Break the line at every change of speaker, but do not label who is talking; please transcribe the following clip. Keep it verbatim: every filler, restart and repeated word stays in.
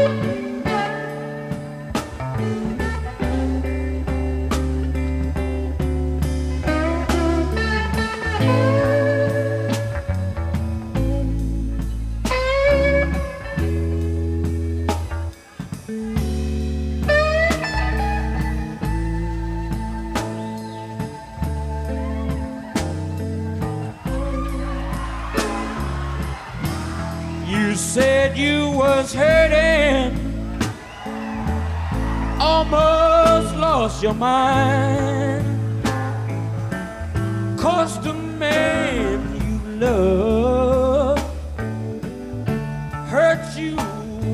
You said you was hurting, almost lost your mind, 'cause the man you love